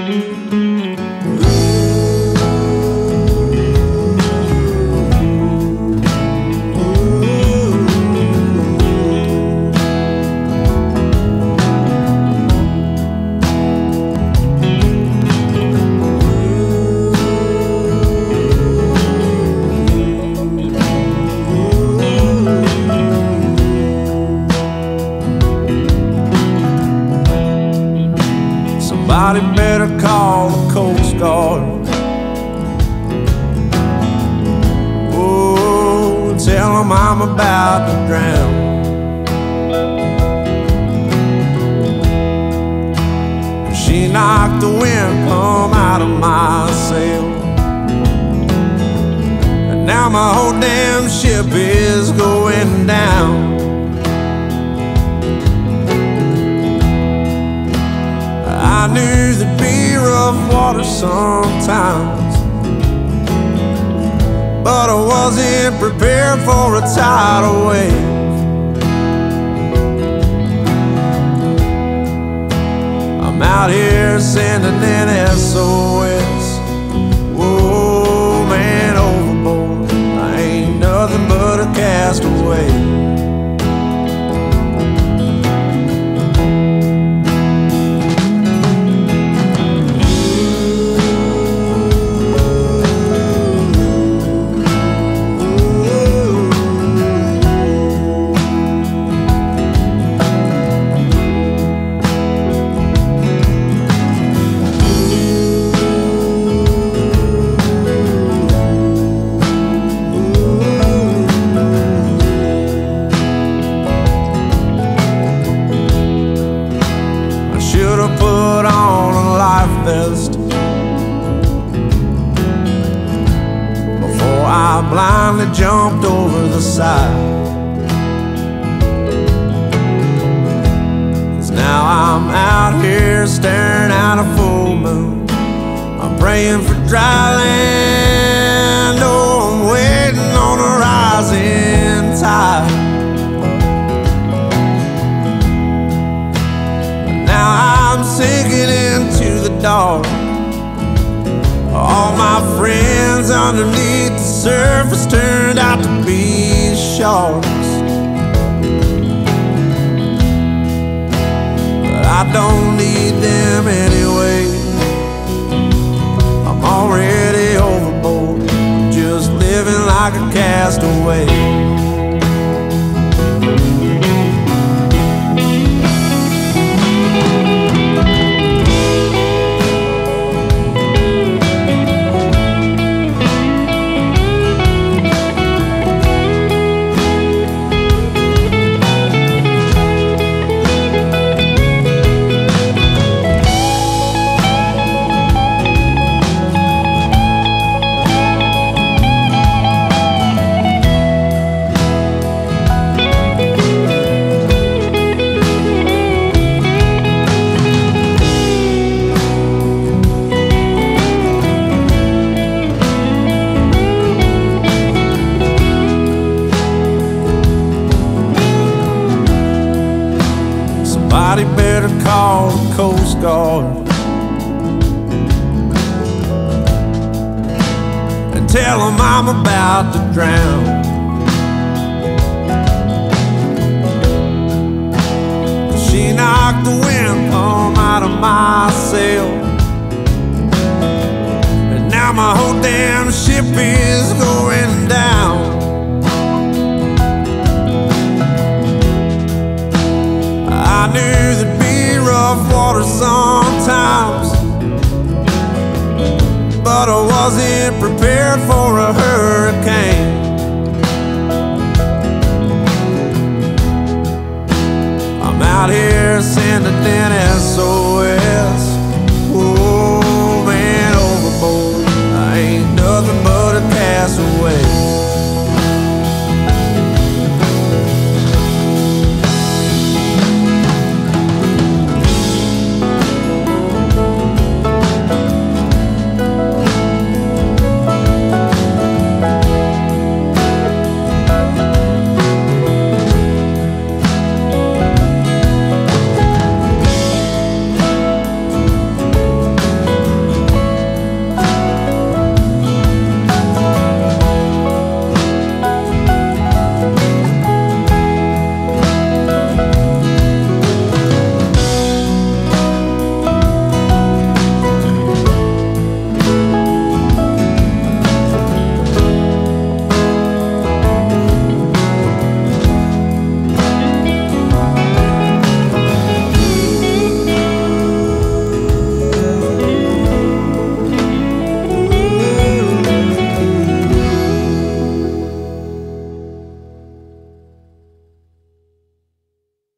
Somebody better call the Coast Guard. Oh, tell them I'm about to drown. She knocked the wind plumb out of my sail, and now my whole damn ship is going down. I knew there'd be rough water sometimes, but I wasn't prepared for a tidal wave. I'm out here sending an SOS. Whoa, man, overboard. I ain't nothing but a castaway. Put on a life vest before I blindly jumped over the side. 'Cause now I'm out here staring at a full moon. I'm praying for dry land. Oh, I'm waiting on a rising tide. Now I'm sinking into the dark. All my friends underneath the surface turned out to be sharks. But I don't need them anyway. I'm already overboard, just living like a castaway. Somebody better call the Coast Guard and tell them I'm about to drown. She knocked the wind plumb out of my sail, and now my whole damn ship is going down. I knew there'd be rough water sometimes, but I wasn't prepared for a hurricane. I'm out here sending an SOS.